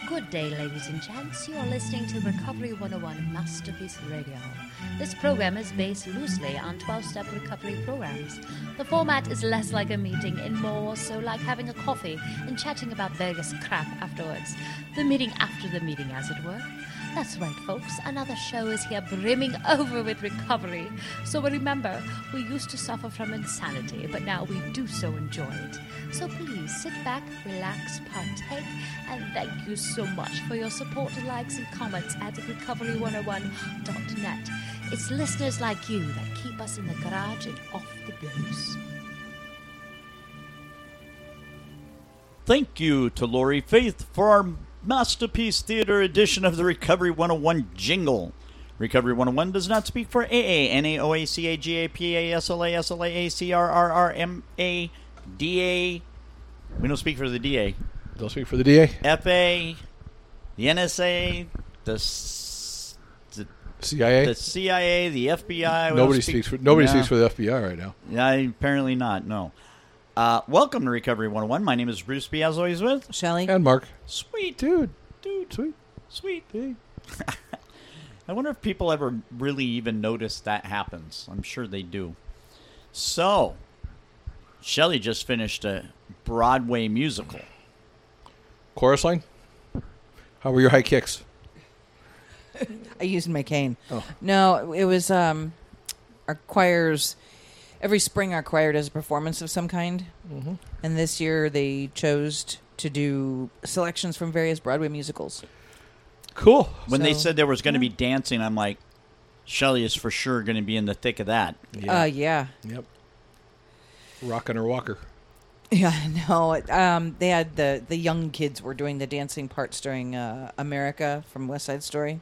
Good day, ladies and gents. You are listening to Recovery 101 Masterpiece Radio. This program is based loosely on 12-step recovery programs. The format is less like a meeting and more so like having a coffee and chatting about various crap afterwards. The meeting after the meeting, as it were. That's right, folks. Another show is here brimming over with recovery. So remember, we used to suffer from insanity, but now we do so enjoy it. So please sit back, relax, partake, and thank you so much for your support, likes, and comments at recovery101.net. It's listeners like you that keep us in the garage and off the blues. Thank you to Lori Faith for our Masterpiece Theater edition of the Recovery 101 jingle. Recovery 101 does not speak for AA, NAOA, CAGA, PA, SLA, SLA, CRRR, MA, DA. We don't speak for the DA. Don't speak for the DA. FA, the NSA, the CIA. the CIA, the FBI. Nobody speaks for the FBI right now. Yeah, apparently not. No. Welcome to Recovery 101. My name is Bruce B. As always with Shelly. And Mark. Sweet. Dude. Sweet. Hey. I wonder if people ever really even notice that happens. I'm sure they do. So, Shelly just finished a Broadway musical. Chorus line? How were your high kicks? I used my cane. Oh. No, it was our choirs. Every spring, our choir does a performance of some kind. Mm-hmm. And this year, they chose to do selections from various Broadway musicals. Cool. When they said there was going to be dancing, I'm like, Shelly is for sure going to be in the thick of that. Yeah. Yep. Rockin' her walker. Yeah, no. They had the young kids were doing the dancing parts during America from West Side Story.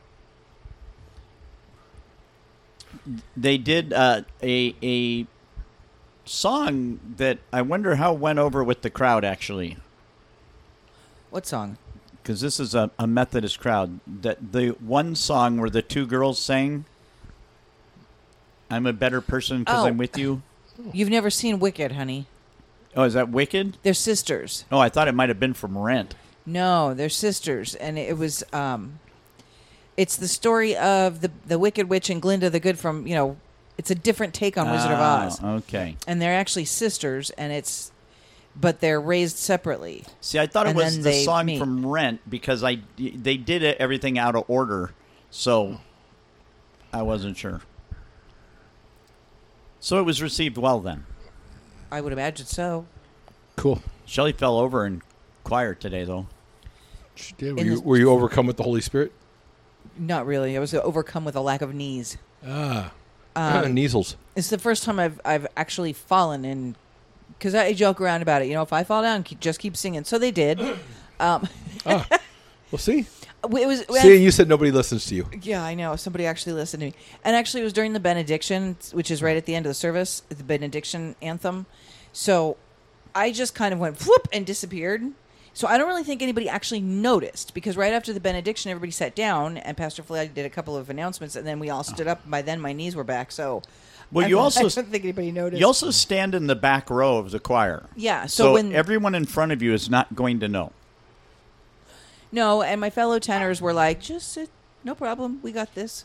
They did a song that I wonder how went over with the crowd, actually. What song? Because this is a Methodist crowd. That the one song where the two girls sang, I'm a better person because I'm with you. You've never seen Wicked, honey. Oh, is that Wicked? They're sisters. Oh, I thought it might have been from Rent. No, they're sisters. And it was... it's the story of the Wicked Witch and Glinda the Good from, it's a different take on Wizard of Oz. Okay. And they're actually sisters, but they're raised separately. See, I thought it And was then the they song meet. from Rent because they did everything out of order, so I wasn't sure. So it was received well then. I would imagine so. Cool. Shelley fell over in choir today, though. She did. Were you overcome with the Holy Spirit? Not really. I was overcome with a lack of knees. Measles. It's the first time I've actually fallen in, because I joke around about it. If I fall down, just keep singing. So they did. Well, see? It was. See, you said nobody listens to you. Yeah, I know. Somebody actually listened to me. And actually, it was during the benediction, which is right at the end of the service, the benediction anthem. So I just kind of went whoop and disappeared. So I don't really think anybody actually noticed, because right after the benediction, everybody sat down, and Pastor Flay did a couple of announcements, and then we all stood up. By then, my knees were back. So, well, I don't think anybody noticed. You also stand in the back row of the choir. Yeah. So when everyone in front of you is not going to know. No, and my fellow tenors were like, just sit, no problem, we got this.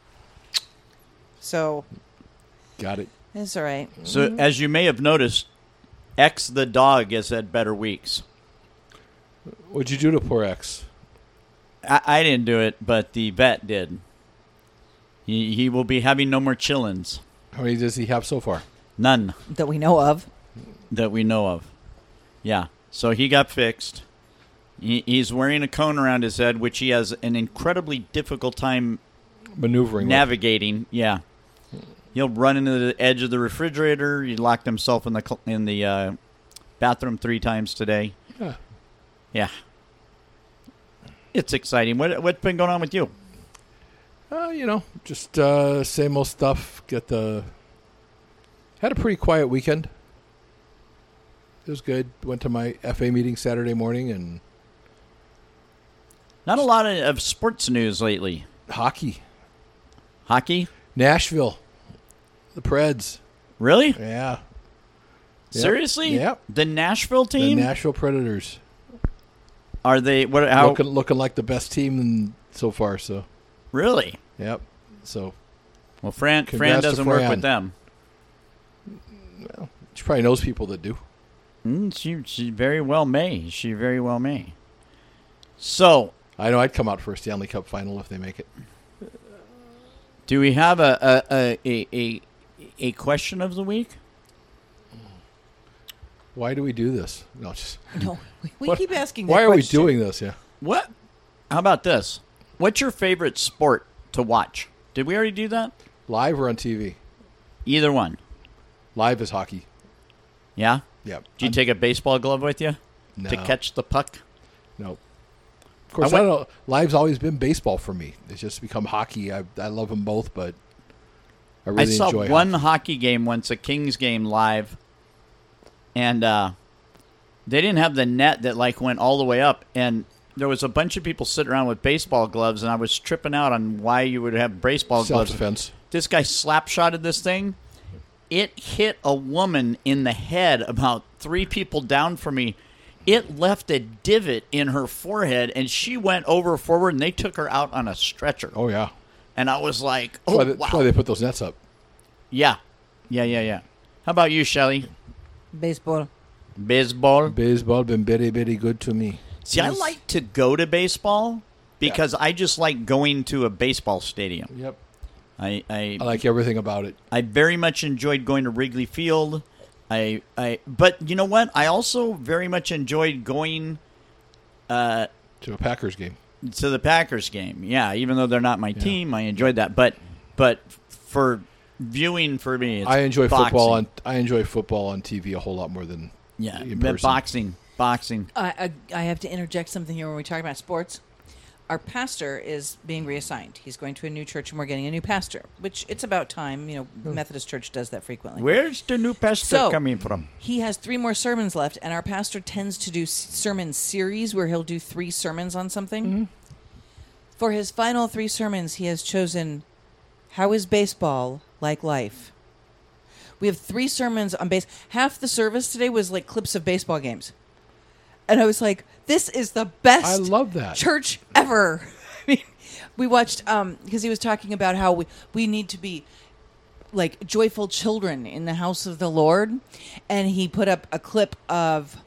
So. Got it. It's all right. So, as you may have noticed, X the dog has had better weeks. What'd you do to poor X? I didn't do it, but the vet did. He will be having no more chillins. How many does he have so far? None. That we know of. That we know of. Yeah. So he got fixed. He's wearing a cone around his head, which he has an incredibly difficult time navigating. Yeah. He'll run into the edge of the refrigerator. He locked himself in the bathroom 3 times today. Yeah. It's exciting. What's been going on with you? Just same old stuff. Had a pretty quiet weekend. It was good. Went to my FA meeting Saturday morning and not a lot of sports news lately. Hockey. Nashville. The Preds. Really? Yeah. Seriously? Yep. The Nashville team? The Nashville Predators. Are they looking like the best team so far? So really, yep. So well, Fran doesn't work with them. Well, she probably knows people that do. She very well may. She very well may. So I know I'd come out for a Stanley Cup final if they make it. Do we have a question of the week? Why do we do this? No, we keep asking. Why are we doing this? Yeah. What? How about this? What's your favorite sport to watch? Did we already do that? Live or on TV? Either one. Live is hockey. Yeah? Yep. Do you take a baseball glove with you No. to catch the puck? No. Of course, I don't know. Live's always been baseball for me. It's just become hockey. I love them both, but I really saw enjoy one hockey game once, a Kings game live, and they didn't have the net that went all the way up, and there was a bunch of people sitting around with baseball gloves, and I was tripping out on why you would have baseball gloves. Self-defense. This guy slap-shotted this thing. It hit a woman in the head about 3 people down from me. It left a divot in her forehead, and she went forward, and they took her out on a stretcher. Oh, yeah. And I was like, wow. That's why they put those nets up. Yeah. How about you, Shelley? Baseball. Baseball been very, very good to me. See, I like to go to baseball because I just like going to a baseball stadium. Yep. I like everything about it. I very much enjoyed going to Wrigley Field. But you know what? I also very much enjoyed going to a Packers game. To the Packers game. Yeah, even though they're not my team, I enjoyed that. But for viewing for me, it's I enjoy boxing. football on TV a whole lot more than in person. Boxing. I have to interject something here when we talk about sports. Our pastor is being reassigned. He's going to a new church, and we're getting a new pastor, which it's about time. Methodist Church does that frequently. Where's the new pastor coming from? He has 3 more sermons left, and our pastor tends to do sermon series where he'll do 3 sermons on something. Mm-hmm. For his final 3 sermons, he has chosen, How is Baseball Like Life? We have 3 sermons on base. Half the service today was like clips of baseball games. And I was like, this is the best I love that. church ever. I mean, we watched, because he was talking about how we need to be like joyful children in the house of the Lord. And he put up a clip of...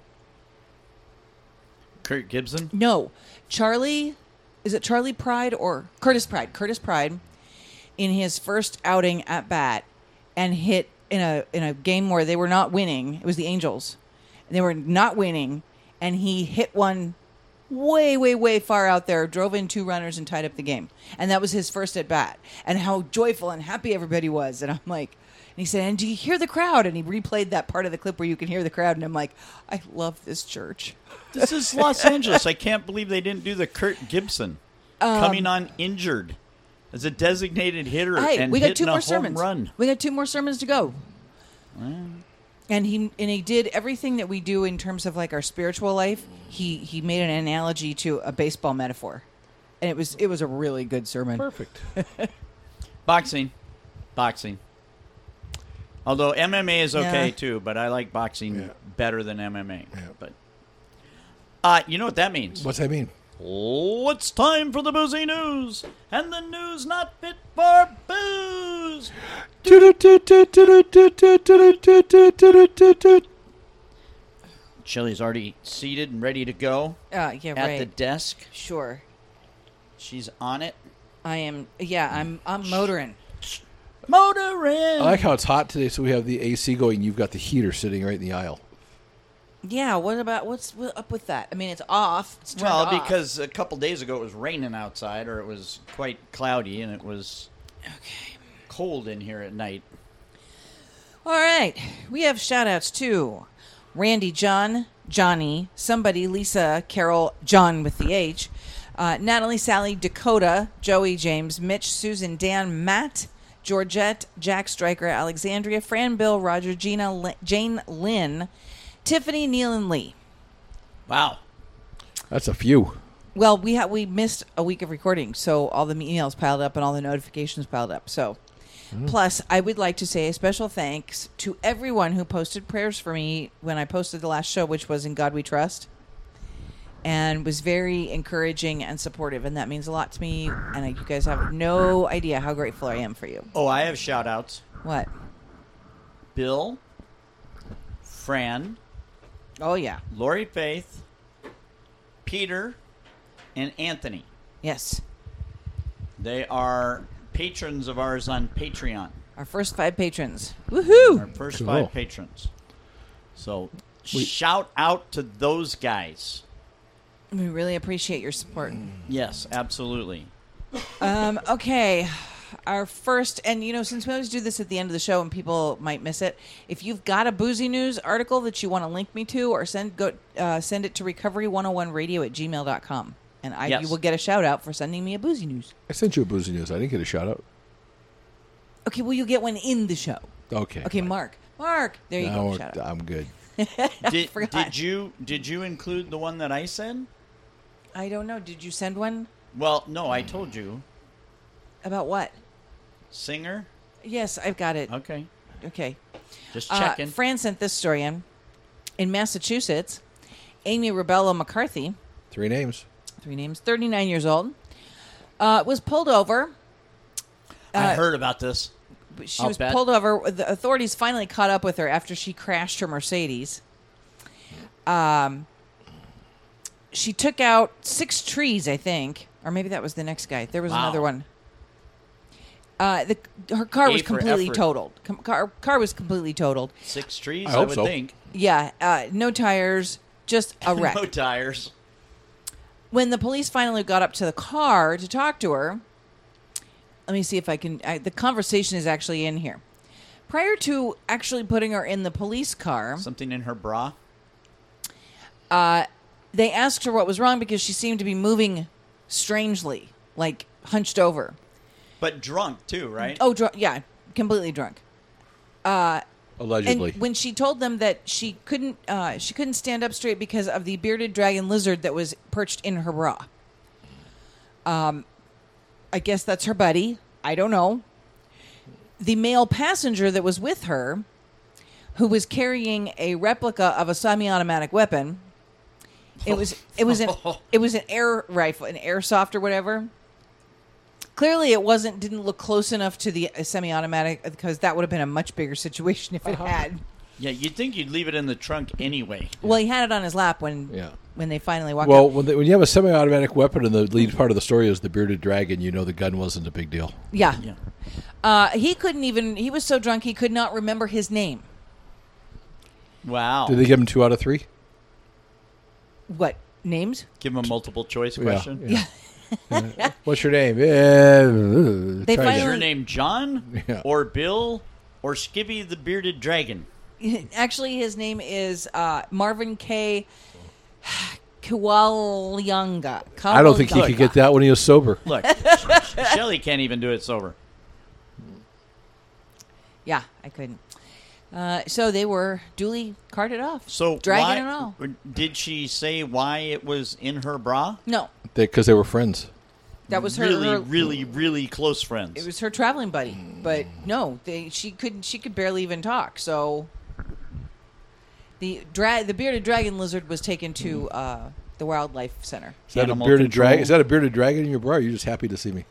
Kurt Gibson? No. Is it Charlie Pride or Curtis Pride? Curtis Pride in his first outing at bat and hit in a game where they were not winning. It was the Angels. And they were not winning. And he hit one way, way, way far out there, drove in 2 runners and tied up the game. And that was his first at bat. And how joyful and happy everybody was. And I'm like, and he said, and do you hear the crowd? And he replayed that part of the clip where you can hear the crowd. And I'm like, I love this church. This is Los Angeles. I can't believe they didn't do the Kurt Gibson coming on injured as a designated hitter and we got hitting 2 more a sermons. home run. We got 2 more sermons to go. And he did everything that we do in terms of like our spiritual life. He made an analogy to a baseball metaphor, and it was a really good sermon. Perfect. Boxing. Although MMA is okay too, but I like boxing better than MMA. Yeah. But you know what that means? What's that mean? Oh, it's time for the boozy news, and the news not fit for booze. Shelley's already seated and ready to go. At the desk. Sure. She's on it. I am. Yeah, I'm motoring. I like how it's hot today, so we have the AC going. You've got the heater sitting right in the aisle. Yeah, what's up with that? I mean, it's off. It's turned off. Because a couple days ago it was raining outside, or it was quite cloudy, and it was cold in here at night. All right. We have shout-outs to Randy, John, Johnny, somebody, Lisa, Carol, John with the H, Natalie, Sally, Dakota, Joey, James, Mitch, Susan, Dan, Matt, Georgette, Jack, Stryker, Alexandria, Fran, Bill, Roger, Gina, Jane, Lynn, Tiffany, Neil, and Lee. Wow. That's a few. Well, we missed a week of recording, so all the emails piled up and all the notifications piled up. So, plus, I would like to say a special thanks to everyone who posted prayers for me when I posted the last show, which was In God We Trust. and was very encouraging and supportive, and that means a lot to me, and you guys have no idea how grateful I am for you. Oh, I have shout-outs. What? Bill, Fran, Oh, yeah. Lori Faith, Peter, and Anthony. Yes. They are patrons of ours on Patreon. Our first 5 patrons. Woohoo! Our first Cool. 5 patrons. So, shout out to those guys. We really appreciate your support. Yes, absolutely. Okay. Our first, and since we always do this at the end of the show and people might miss it, if you've got a Boozy News article that you want to link me to, or send it to recovery101radio@gmail.com. And you will get a shout out for sending me a Boozy News. I sent you a Boozy News. I didn't get a shout out. Okay, well, you'll get one in the show. Okay. Okay, Mark, there you go. Shout out. I'm good. Did you include the one that I sent? I don't know. Did you send one? Well, no, I told you. About what? Singer? Yes, I've got it. Okay. Okay. Just checking. Fran sent this story in. In Massachusetts, Amy Rebello McCarthy, 3 names. 39 years old, was pulled over. I heard about this. She was pulled over. The authorities finally caught up with her after she crashed her Mercedes. She took out 6 trees, I think. Or maybe that was the next guy. There was another one. Her car was completely totaled. Car was completely totaled. 6 trees, I would so. think. Yeah, no tires, just a wreck. No tires. When the police finally got up to the car to talk to her, let me see if I can... the conversation is actually in here. Prior to actually putting her in the police car... Something in her bra? They asked her what was wrong because she seemed to be moving strangely, like hunched over. But drunk, too, right? Oh, yeah, completely drunk. Allegedly. And when she told them that she couldn't stand up straight because of the bearded dragon lizard that was perched in her bra. I guess that's her buddy. I don't know. The male passenger that was with her, who was carrying a replica of a semi-automatic weapon, it was an air rifle, an airsoft or whatever. Clearly, didn't look close enough to the semi-automatic because that would have been a much bigger situation if it had. Yeah, you'd think you'd leave it in the trunk anyway. Well, he had it on his lap when they finally walked Well, up. when you have a semi-automatic weapon and the lead part of the story is the bearded dragon, you know the gun wasn't a big deal. Yeah. He was so drunk he could not remember his name. Wow. Did they give him 2 out of 3? What? Names? Give him a multiple choice question? Yeah. What's your name? They Is finally- your name John? Yeah. Or Bill? Or Skibby the Bearded Dragon? Actually, his name is Marvin K. Kawalyanga. I don't think he could get that when he was sober. Look, Shelley can't even do it sober. Yeah, I couldn't. So they were duly carted off. So dragging and all. Did she say why it was in her bra? No. Because they were friends. That was really close friends. It was her traveling buddy, but no, she could barely even talk. So the bearded dragon lizard was taken to the wildlife center. Is that a bearded dragon? Is that a bearded dragon in your bra? Or are you just happy to see me?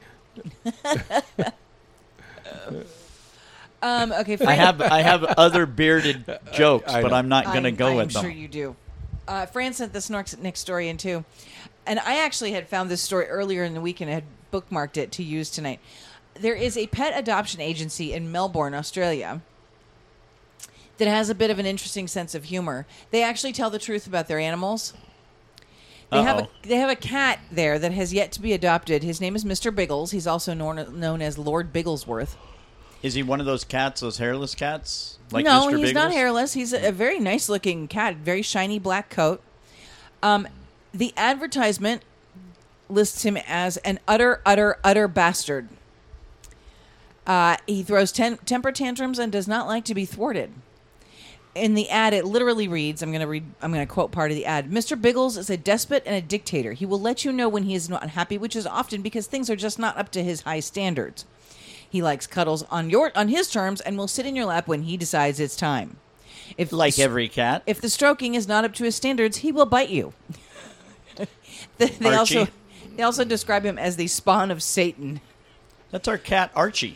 Okay. I have other bearded jokes, but I'm not going to go with them. I'm sure you do. Fran sent this next story in too. And I actually had found this story earlier in the week and had bookmarked it to use tonight. There is a pet adoption agency in Melbourne, Australia, that has a bit of an interesting sense of humor. They actually tell the truth about their animals. They have a cat there that has yet to be adopted. His name is Mr. Biggles. He's also known as Lord Bigglesworth. Is he one of those cats, those hairless cats? Like No, Mr. he's Biggles? not hairless. He's a very nice-looking cat, very shiny black coat. The advertisement lists him as an utter bastard. He throws temper tantrums and does not like to be thwarted. In the ad, it literally reads, I'm going to quote part of the ad. Mr. Biggles is a despot and a dictator. He will let you know when he is not happy, which is often because things are just not up to his high standards. He likes cuddles on his terms and will sit in your lap when he decides it's time. Like every cat. If the stroking is not up to his standards, he will bite you. They also describe him as the spawn of Satan. That's our cat, Archie.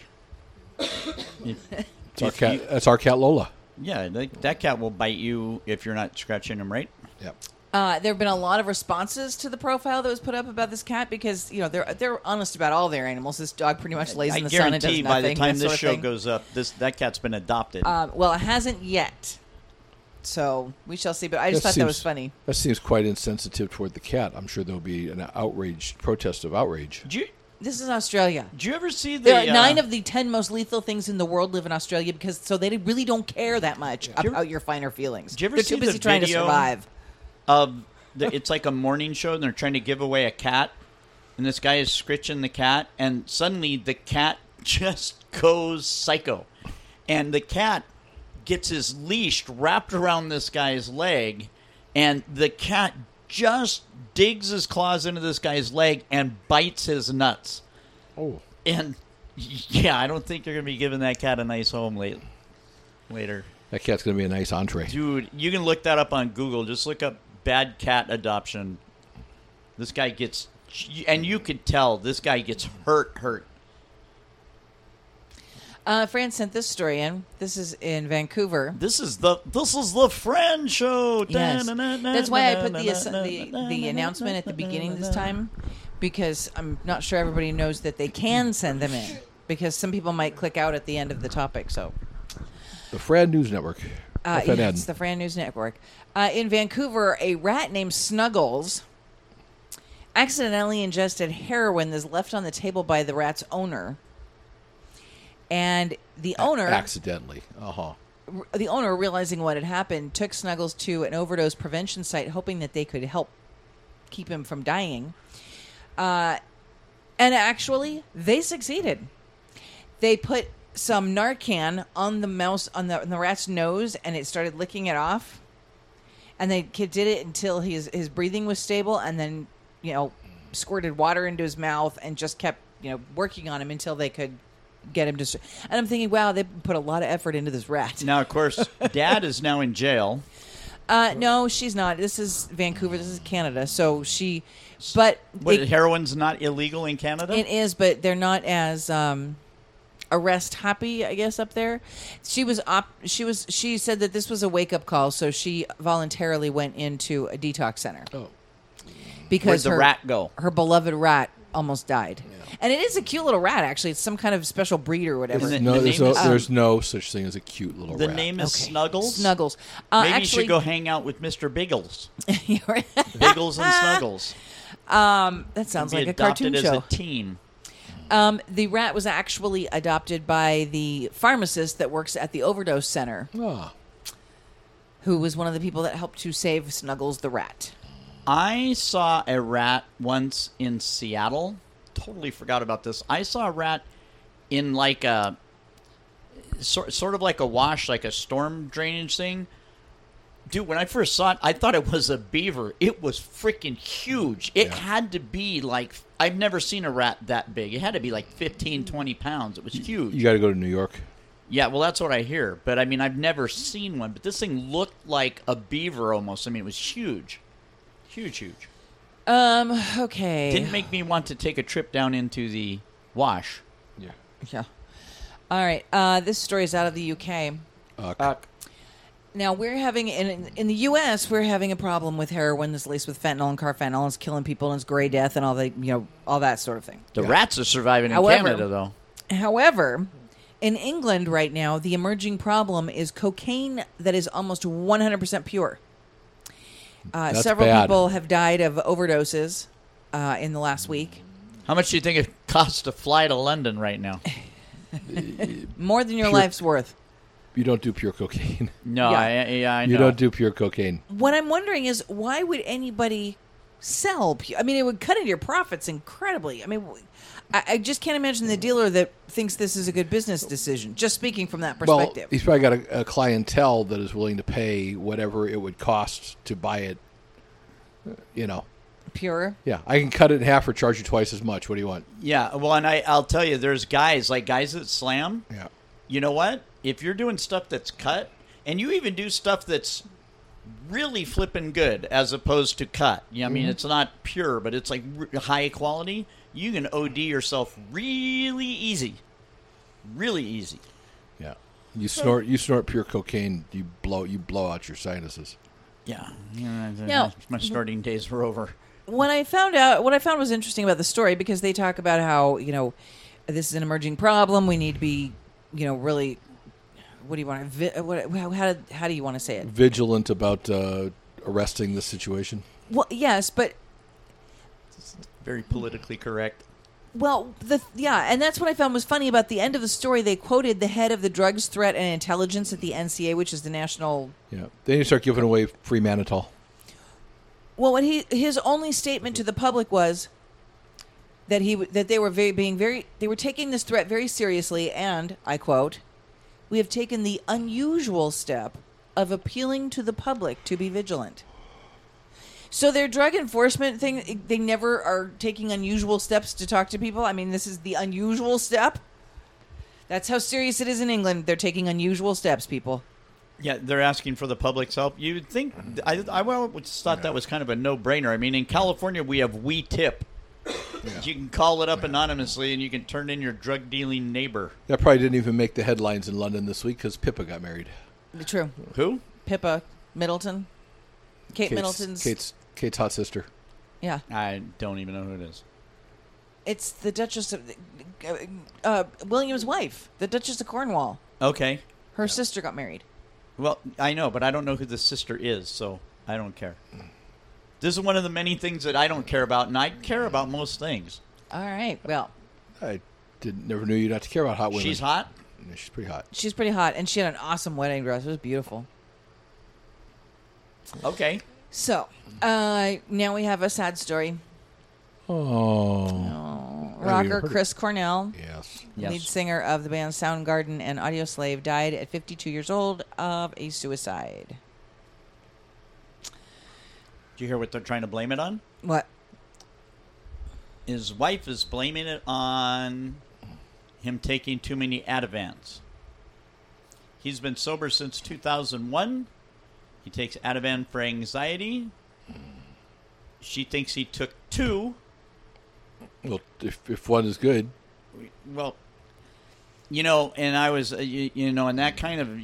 That's our cat, Lola. Yeah, that cat will bite you if you're not scratching him, right? Yep. There have been a lot of responses to the profile that was put up about this cat because they're honest about all their animals. This dog pretty much lays in the sun and does nothing. I guarantee by the time this show goes up, that cat's been adopted. Well, it hasn't yet, so we shall see. But I just thought that was funny. That seems quite insensitive toward the cat. I'm sure there'll be an protest of outrage. This is Australia. Did you ever see There are 9 of the 10 most lethal things in the world live in Australia so they really don't care that much about your finer feelings. Did you ever They're see too busy the trying to video survive. It's like a morning show, and they're trying to give away a cat, and this guy is scritching the cat, and suddenly the cat just goes psycho, and the cat gets his leash wrapped around this guy's leg, and the cat just digs his claws into this guy's leg and bites his nuts. Oh. And, yeah, I don't think you're going to be giving that cat a nice home later. That cat's going to be a nice entree. Dude, you can look that up on Google. Just look up bad cat adoption. This guy gets... And you could tell this guy gets hurt. Fran sent this story in. This is in Vancouver. This is the Fran show. Yes. That's why I put the announcement at the beginning this time, because I'm not sure everybody knows that they can send them in, because some people might click out at the end of the topic. So, the Fran News Network. It's the Fran News Network. In Vancouver, a rat named Snuggles accidentally ingested heroin that's left on the table by the rat's owner. And the owner... Accidentally. The owner, realizing what had happened, took Snuggles to an overdose prevention site, hoping that they could help keep him from dying. And actually, they succeeded. They put some Narcan on the rat's nose, and it started licking it off. And they did it until his breathing was stable, and then, squirted water into his mouth and just kept, working on him until they could get him to... And I'm thinking, wow, they put a lot of effort into this rat. Now, of course, Dad is now in jail. No, she's not. This is Vancouver. This is Canada. So she... But... heroin's not illegal in Canada? It is, but they're not as... arrest happy, I guess, up there. She said that this was a wake-up call, so she voluntarily went into a detox center. Oh. Because Where'd the rat go? Her beloved rat almost died. Yeah. And it is a cute little rat, actually. It's some kind of special breed or whatever. There's no such thing as a cute little rat. The name is Snuggles? Snuggles. Maybe you should go hang out with Mr. Biggles. Biggles and Snuggles. That sounds like a cartoon show. Adopted as a teen. The rat was actually adopted by the pharmacist that works at the overdose center, who was one of the people that helped to save Snuggles the rat. I saw a rat once in Seattle. Totally forgot about this. I saw a rat in like a sort of like a wash, like a storm drainage thing. Dude, when I first saw it, I thought it was a beaver. It was freaking huge. It had to be like, I've never seen a rat that big. It had to be like 15, 20 pounds. It was huge. You got to go to New York. Yeah, well, that's what I hear. But, I mean, I've never seen one. But this thing looked like a beaver almost. I mean, it was huge. Huge. Okay. Didn't make me want to take a trip down into the wash. Yeah. All right. This story is out of the UK. Now, we're having, in the U.S., we're having a problem with heroin that's laced with fentanyl and carfentanil. It's killing people, and it's gray death and all that sort of thing. The rats are surviving in Canada, though. However, in England right now, the emerging problem is cocaine that is almost 100% pure. Several people have died of overdoses in the last week. How much do you think it costs to fly to London right now? More than your life's worth. You don't do pure cocaine. No, I know. You don't do pure cocaine. What I'm wondering is, why would anybody sell pure? I mean, it would cut into your profits incredibly. I mean, I just can't imagine the dealer that thinks this is a good business decision, just speaking from that perspective. Well, he's probably got a clientele that is willing to pay whatever it would cost to buy it, Pure? Yeah, I can cut it in half or charge you twice as much. What do you want? Yeah, well, and I'll tell you, there's guys that slam. Yeah. You know what? If you're doing stuff that's cut, and you even do stuff that's really flipping good as opposed to cut. I mean, it's not pure, but it's like high quality. You can OD yourself really easy. Really easy. Yeah. You snort pure cocaine, you blow out your sinuses. Yeah. Now, my snorting days were over. What I found was interesting about the story, because they talk about how, this is an emerging problem. We need to be, really, what do you want to, how do you want to say it? Vigilant about arresting the situation. Well, yes, but Very politically correct. well, and that's what I found was funny about the end of the story. They quoted the head of the Drugs Threat and Intelligence at the NCA, which is the national. Yeah, they need to start giving away free mannitol. Well, his only statement to the public was that they were they were taking this threat very seriously, and I quote, "We have taken the unusual step of appealing to the public to be vigilant." So their drug enforcement thing, they never are taking unusual steps to talk to people. I mean, this is the unusual step. That's how serious it is in England. They're taking unusual steps, people. Yeah, they're asking for the public's help. You'd think, I thought that was kind of a no-brainer. I mean, in California, we have We Tip. Yeah. You can call it up anonymously, and you can turn in your drug-dealing neighbor. That probably didn't even make the headlines in London this week because Pippa got married. True. Who? Pippa Middleton. Middleton's... Kate's hot sister. Yeah. I don't even know who it is. It's the Duchess of... William's wife, the Duchess of Cornwall. Okay. Her sister got married. Well, I know, but I don't know who the sister is, so I don't care. This is one of the many things that I don't care about, and I care about most things. All right. Well, I never knew you not to care about hot women. She's hot? Yeah, she's pretty hot. She's pretty hot, and she had an awesome wedding dress. It was beautiful. Okay. So, now we have a sad story. Rocker Chris Cornell, yes, lead singer of the band Soundgarden and Audioslave, died at 52 years old of a suicide. Did you hear what they're trying to blame it on? What? His wife is blaming it on him taking too many Ativans. He's been sober since 2001. He takes Ativan for anxiety. She thinks he took 2. Well, if one is good. Well, and I was, and that kind of,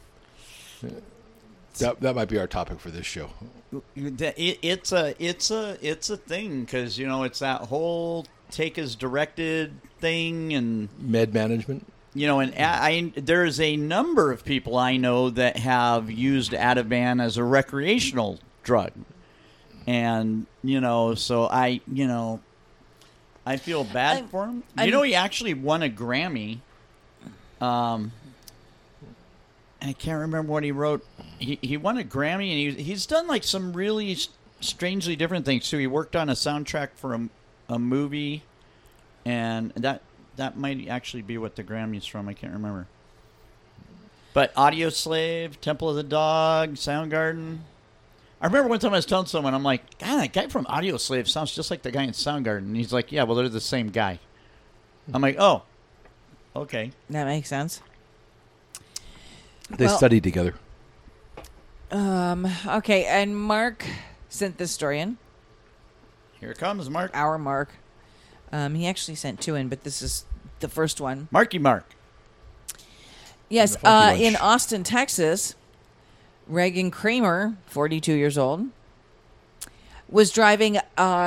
That might be our topic for this show. It's a thing because, it's that whole take as directed thing and... Med management. And there's a number of people I know that have used Ativan as a recreational drug. And, so I feel bad for him. He actually won a Grammy. I can't remember what he wrote. He won a Grammy, and he's done like some really strangely different things too. He worked on a soundtrack for a movie, and that might actually be what the Grammy's from. I can't remember. But Audioslave, Temple of the Dog, Soundgarden. I remember one time I was telling someone, I'm like, God, that guy from Audioslave sounds just like the guy in Soundgarden. And he's like, yeah, well, they're the same guy. I'm like, oh, okay. That makes sense. They studied together. Okay, and Mark sent this story in. Here it comes, Mark. Our Mark. He actually sent 2 in, but this is the first one. Marky Mark. Yes, in Austin, Texas, Reagan Kramer, 42 years old, was driving.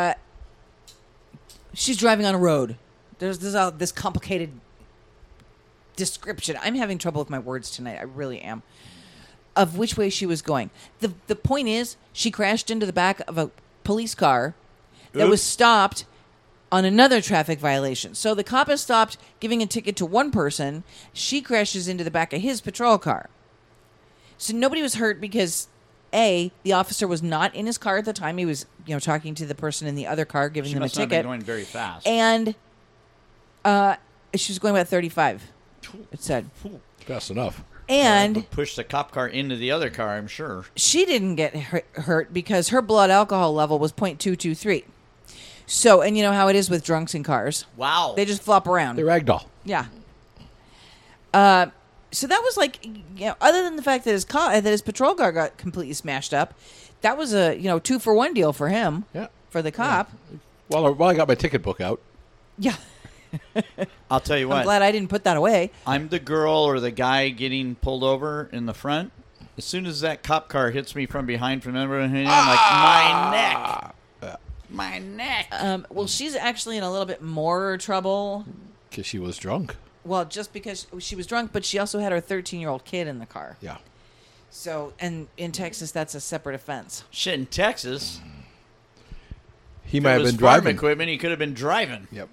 She's driving on a road. There's this complicated description. I'm having trouble with my words tonight. I really am. Of which way she was going. The point is, she crashed into the back of a police car that was stopped on another traffic violation. So the cop has stopped giving a ticket to one person. She crashes into the back of his patrol car. So nobody was hurt because, A, the officer was not in his car at the time. He was, talking to the person in the other car, giving them a ticket. She must not be going very fast. And she was going about 35, it said. Fast enough. And push the cop car into the other car, I'm sure. She didn't get hurt because her blood alcohol level was 0.223. So, and you know how it is with drunks in cars. Wow. They just flop around. They're ragdoll. Yeah. So that was like, other than the fact that his patrol car got completely smashed up, that was a 2-for-1 deal for him. Yeah. For the cop. Yeah. While I got my ticket book out. Yeah. I'll tell you what. I'm glad I didn't put that away. I'm the girl or the guy getting pulled over in the front. As soon as that cop car hits me from behind, I'm like, my neck. My neck. Well, she's actually in a little bit more trouble. Because she was drunk. Well, just because she was drunk, but she also had her 13-year-old kid in the car. Yeah. So, and in Texas, that's a separate offense. Shit, in Texas, he might have been farm driving. Equipment, he could have been driving. Yep.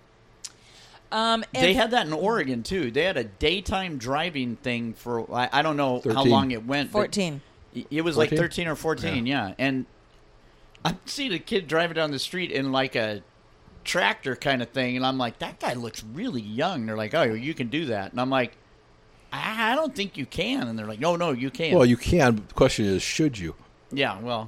They had that in Oregon, too. They had a daytime driving thing for, I don't know 13. how long it went. 14. It was 14? like 13 or 14, yeah. And I've seen a kid driving down the street in like a tractor kind of thing, and I'm like, that guy looks really young. They're like, oh, you can do that. And I'm like, I don't think you can. And they're like, no, you can. Well, you can. The question is, should you? Yeah, well.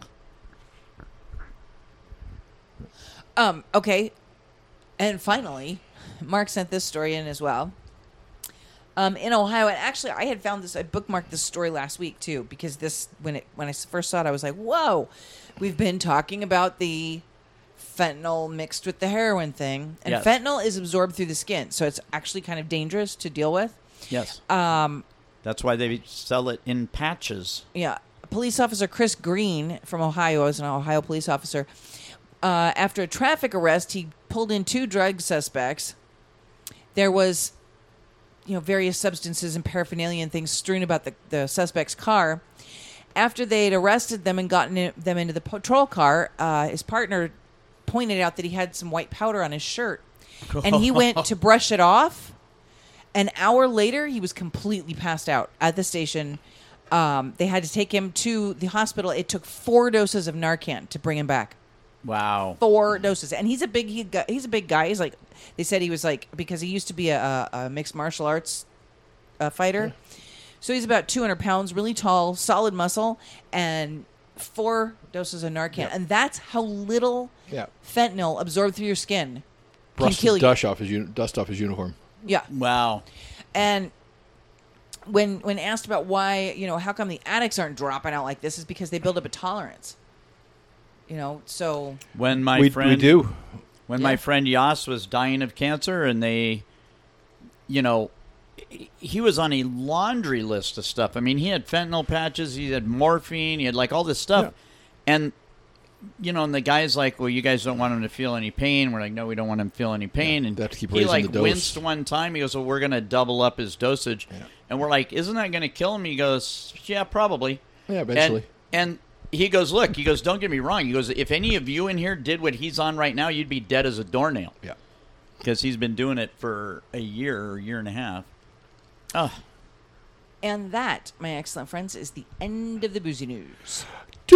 Okay. And finally, Mark sent this story in as well. In Ohio, and actually, I had found this. I bookmarked this story last week too, because this when I first saw it, I was like, "Whoa!" We've been talking about the fentanyl mixed with the heroin thing, and yes. fentanyl is absorbed through the skin, so it's actually kind of dangerous to deal with. Yes. That's why they sell it in patches. Yeah. Police officer Chris Green from Ohio is an Ohio police officer. After a traffic arrest, he pulled in 2 drug suspects. There was, various substances and paraphernalia and things strewn about the suspect's car. After they had arrested them and gotten them into the patrol car, his partner pointed out that he had some white powder on his shirt. And he went to brush it off. An hour later, he was completely passed out at the station. They had to take him to the hospital. It took 4 doses of Narcan to bring him back. Wow. 4 doses. And he's a big guy. He's like, they said he was like, because he used to be a mixed martial arts fighter. Yeah. So he's about 200 pounds, really tall, solid muscle, and 4 doses of Narcan. Yeah. And that's how little fentanyl absorbed through your skin can kill you. Dust off his uniform. Yeah. Wow. And when asked about why, how come the addicts aren't dropping out like this, is because they build up a tolerance. So when my friend Yas was dying of cancer, and they, he was on a laundry list of stuff. I mean, he had fentanyl patches, he had morphine, he had like all this stuff, and and the guy's like, well, you guys don't want him to feel any pain. We're like, no, we don't want him to feel any pain. And keep he like the dose. winced one time. He goes, well, we're going to double up his dosage. Yeah. And we're like, isn't that going to kill him? He goes, yeah, probably. Yeah, eventually. And he goes, look, don't get me wrong. He goes, if any of you in here did what he's on right now, you'd be dead as a doornail. Yeah. Because he's been doing it for a year or year and a half. Oh. And that, my excellent friends, is the end of the boozy news.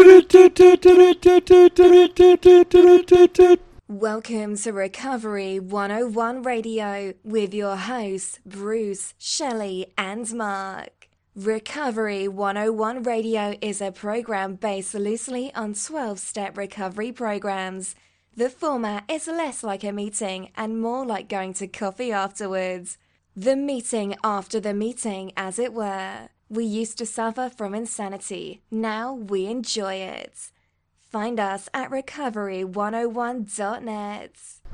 Welcome to Recovery 101 Radio with your hosts, Bruce, Shelley, and Mark. Recovery 101 Radio is a program based loosely on 12-step recovery programs. The format is less like a meeting and more like going to coffee afterwards. The meeting after the meeting, as it were. We used to suffer from insanity. Now we enjoy it. Find us at recovery101.net.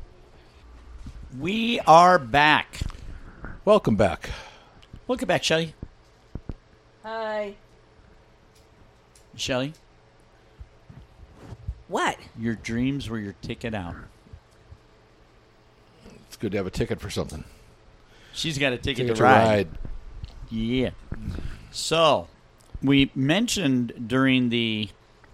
We are back. Welcome back. Welcome back, Shelley. Hi. Shelley? What? Your dreams were your ticket out. It's good to have a ticket for something. She's got a ticket to ride. Yeah. So, we mentioned during the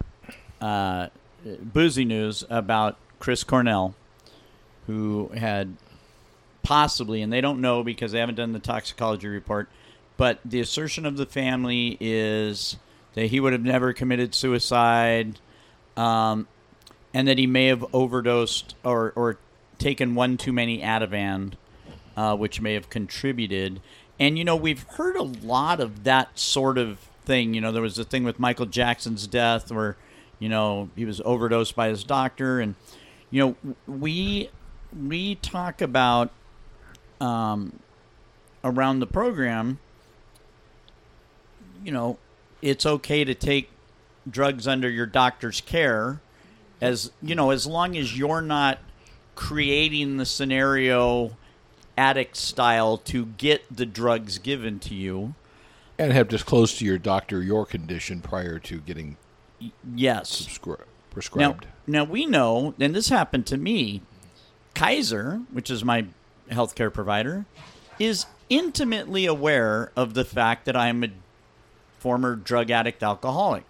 boozy news about Chris Cornell, who had possibly, and they don't know because they haven't done the toxicology report, but the assertion of the family is that he would have never committed suicide, and that he may have overdosed or taken one too many Ativan, which may have contributed. And, we've heard a lot of that sort of thing. There was a thing with Michael Jackson's death where, he was overdosed by his doctor. And, we talk about around the program it's okay to take drugs under your doctor's care, as long as you're not creating the scenario addict style to get the drugs given to you. And have disclosed to your doctor your condition prior to getting prescribed. Now we know, and this happened to me, Kaiser, which is my healthcare provider, is intimately aware of the fact that I'm a former drug addict alcoholic.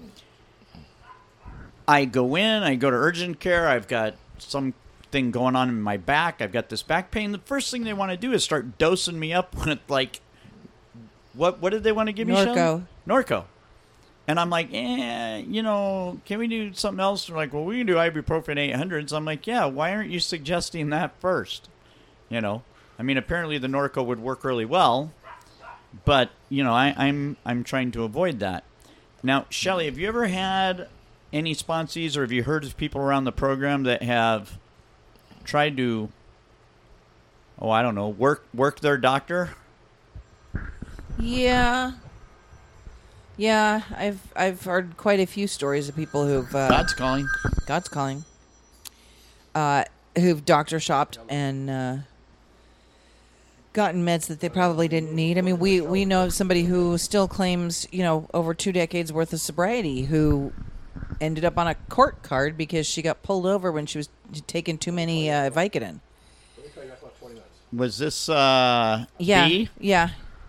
I go to urgent care, I've got something going on in my back, I've got this back pain. The first thing they want to do is start dosing me up with, like, what did they want to give me, Shelley? Norco. And I'm like, can we do something else? They're like, well, we can do ibuprofen 800s. I'm like, yeah, why aren't you suggesting that first? Apparently the Norco would work really well, but, I'm trying to avoid that. Now, Shelley, have you ever had any sponsees, or have you heard of people around the program that have tried to, work their doctor? Yeah, I've heard quite a few stories of people who've God's calling, who've doctor shopped and gotten meds that they probably didn't need. I mean, we know of somebody who still claims over 2 decades worth of sobriety who ended up on a court card because she got pulled over when she was taking too many Vicodin. Was this B? Yeah.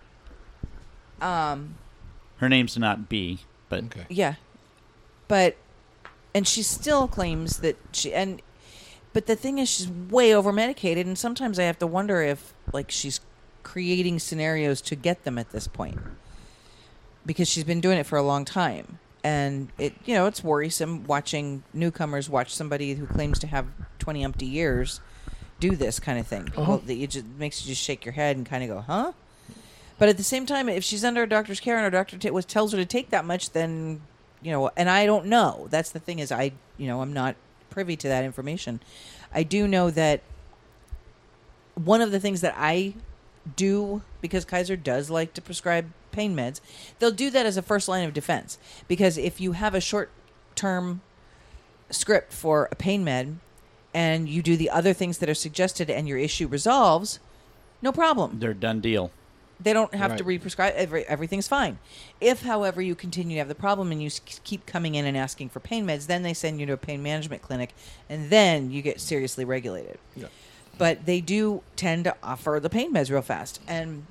Her name's not B, but okay. Yeah, and she still claims that but the thing is, she's way over medicated, and sometimes I have to wonder if she's creating scenarios to get them at this point, because she's been doing it for a long time, and it's worrisome watching newcomers watch somebody who claims to have 20-umpty years do this kind of thing. Uh-huh. It just makes you just shake your head and kind of go, huh? But at the same time, if she's under a doctor's care and her doctor tells her to take that much, then, and I don't know. That's the thing is I'm not privy to that information. I do know that one of the things that I do, because Kaiser does like to prescribe pain meds, they'll do that as a first line of defense. Because if you have a short-term script for a pain med and you do the other things that are suggested and your issue resolves, no problem. They're done deal. They don't have to re-prescribe. Everything's fine. If, however, you continue to have the problem and you keep coming in and asking for pain meds, then they send you to a pain management clinic, and then you get seriously regulated. Yeah. But they do tend to offer the pain meds real fast. And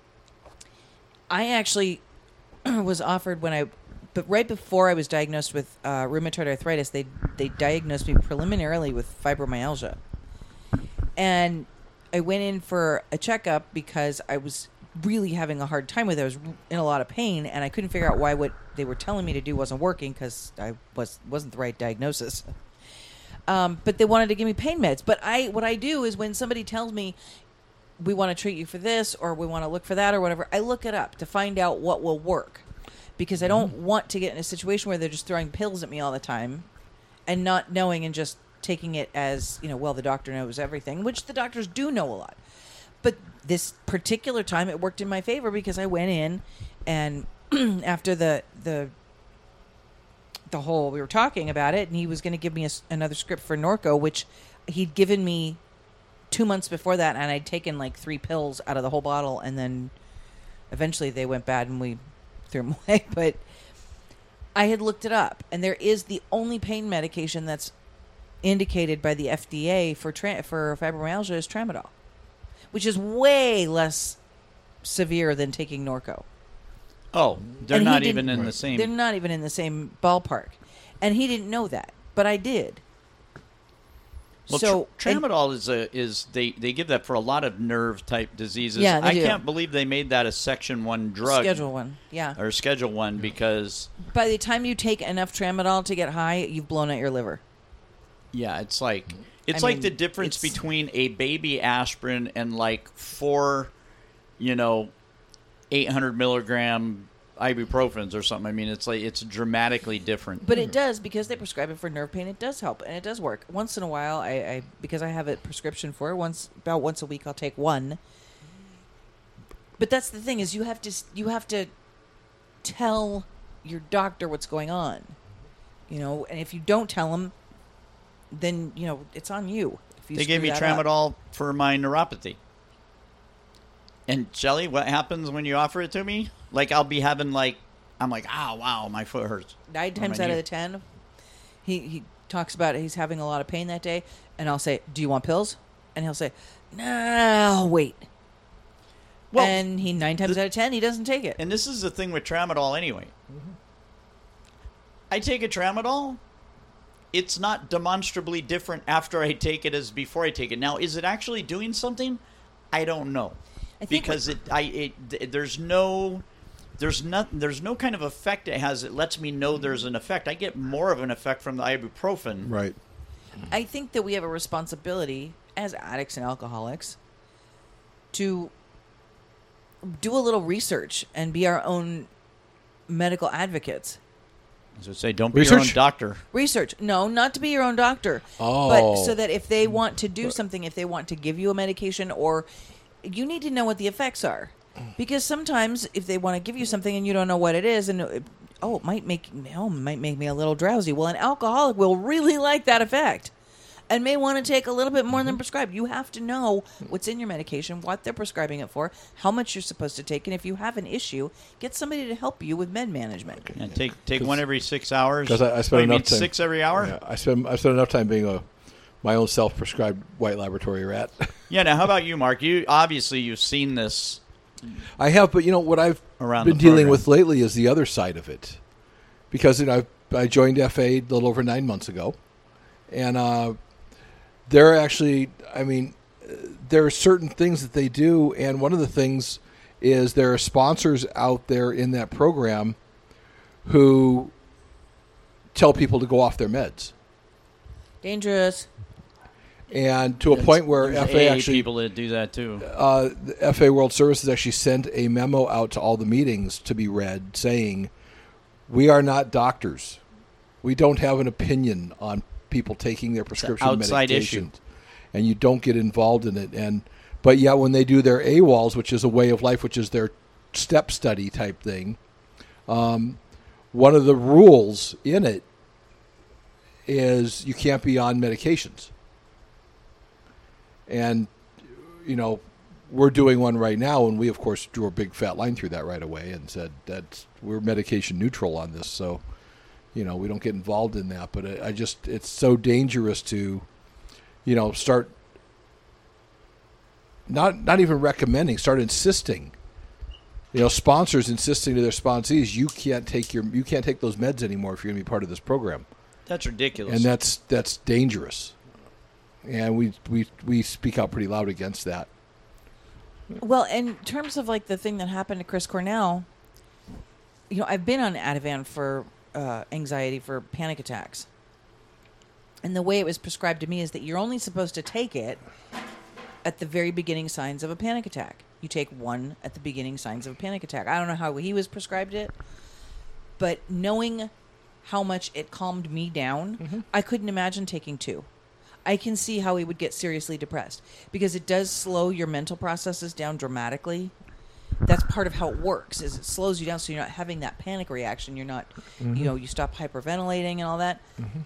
I actually was offered but right before I was diagnosed with rheumatoid arthritis, they diagnosed me preliminarily with fibromyalgia. And I went in for a checkup because I was really having a hard time with it. I was in a lot of pain, and I couldn't figure out why what they were telling me to do wasn't working because I wasn't the right diagnosis. But they wanted to give me pain meds. But what I do is when somebody tells me we want to treat you for this or we want to look for that or whatever, I look it up to find out what will work, because I don't want to get in a situation where they're just throwing pills at me all the time and not knowing and just taking it as, the doctor knows everything, which the doctors do know a lot. But this particular time, it worked in my favor because I went in, and after the whole, we were talking about it, and he was going to give me another script for Norco, which he'd given me 2 months before that, and I'd taken 3 pills out of the whole bottle, and then eventually they went bad and we threw them away. But I had looked it up, and there is the only pain medication that's indicated by the FDA for fibromyalgia is Tramadol, which is way less severe than taking Norco. Oh, they're not even in the same... They're not even in the same ballpark. And he didn't know that, but I did. Well, so Tramadol is they give that for a lot of nerve-type diseases. Yeah, I can't believe they made that a Section 1 drug. Schedule 1, yeah. Or Schedule 1 because... By the time you take enough Tramadol to get high, you've blown out your liver. Yeah, it's like the difference between a baby aspirin and 4, 800 milligram ibuprofens or something. I mean, it's dramatically different. But it does, because they prescribe it for nerve pain. It does help, and it does work. Once in a while, I because I have a prescription for it. About once a week, I'll take one. But that's the thing is you have to tell your doctor what's going on. And if you don't tell them, then, it's on you. If you they gave me tramadol for my neuropathy. And Shelley, what happens when you offer it to me? Like, I'll be having I'm like, oh, wow, my foot hurts. 9 times out of the 10, he talks about he's having a lot of pain that day, and I'll say, do you want pills? And he'll say, no, I'll wait. Well, and 9 times out of 10, he doesn't take it. And this is the thing with tramadol anyway. Mm-hmm. I take a tramadol. It's not demonstrably different after I take it as before I take it. Now, is it actually doing something? I don't know. Because there's no kind of effect it has. It lets me know there's an effect. I get more of an effect from the ibuprofen. Right. I think that we have a responsibility as addicts and alcoholics to do a little research and be our own medical advocates. As I say, don't be your own doctor. Research. No, not to be your own doctor. Oh. But so that if they want to do something, if they want to give you a medication, or you need to know what the effects are. Because sometimes if they want to give you something and you don't know what it is, and it might make me a little drowsy. Well, an alcoholic will really like that effect and may want to take a little bit more than prescribed. You have to know what's in your medication, what they're prescribing it for, how much you're supposed to take, and if you have an issue, get somebody to help you with med management. And take one every 6 hours. Because I spend enough time. 6 every hour. Yeah, I spend enough time being my own self-prescribed white laboratory rat. Yeah. Now, how about you, Mark? You've seen this. I have, but what I've been dealing with lately is the other side of it, because I joined FA a little over 9 months ago, and they're actually, there are certain things that they do, and one of the things is there are sponsors out there in that program who tell people to go off their meds. Dangerous. And to a point where FA actually... people that do that too. The FA World Services actually sent a memo out to all the meetings to be read saying, we are not doctors. We don't have an opinion on people taking their prescription outside medication. Issue. And you don't get involved in it. But yet when they do their AWOLs, which is a way of life, which is their step study type thing, one of the rules in it is you can't be on medications. And, we're doing one right now, and we, of course, drew a big fat line through that right away and said that we're medication neutral on this, so, we don't get involved in that. But it's so dangerous to, start not even recommending, start insisting. Sponsors insisting to their sponsees, you can't take those meds anymore if you're going to be part of this program. That's ridiculous. And that's dangerous. And we speak out pretty loud against that. Well, in terms of the thing that happened to Chris Cornell, I've been on Ativan for anxiety, for panic attacks. And the way it was prescribed to me is that you're only supposed to take it at the very beginning signs of a panic attack. You take one at the beginning signs of a panic attack. I don't know how he was prescribed it, but knowing how much it calmed me down, I couldn't imagine taking 2. I can see how he would get seriously depressed because it does slow your mental processes down dramatically. That's part of how it works, is it slows you down so you're not having that panic reaction. You're not, you stop hyperventilating and all that. Mm-hmm.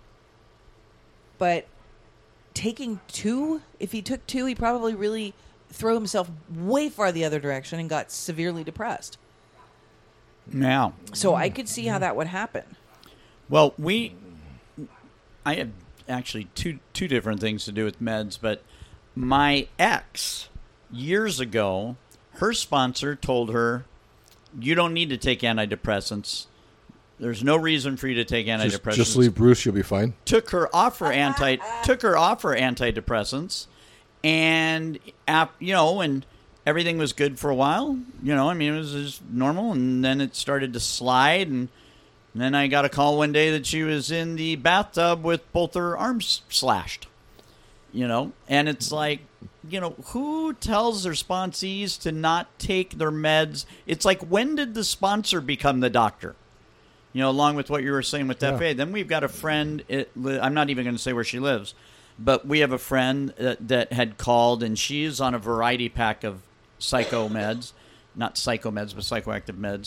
But taking 2, if he took 2, he probably really threw himself way far the other direction and got severely depressed. Now, so I could see how that would happen. Well, I had actually two different things to do with meds, but my ex, years ago, her sponsor told her, you don't need to take antidepressants. There's no reason for you to take antidepressants. Just leave Bruce, you'll be fine. Took her off her antidepressants, and and everything was good for a while. It was just normal, and then it started to slide, and then I got a call one day that she was in the bathtub with both her arms slashed. And it's like, who tells their sponsees to not take their meds? It's like, when did the sponsor become the doctor? Along with what you were saying with FA. Then we've got a friend, I'm not even going to say where she lives, but we have a friend that had called, and she's on a variety pack of psycho meds, not psycho meds, but psychoactive meds.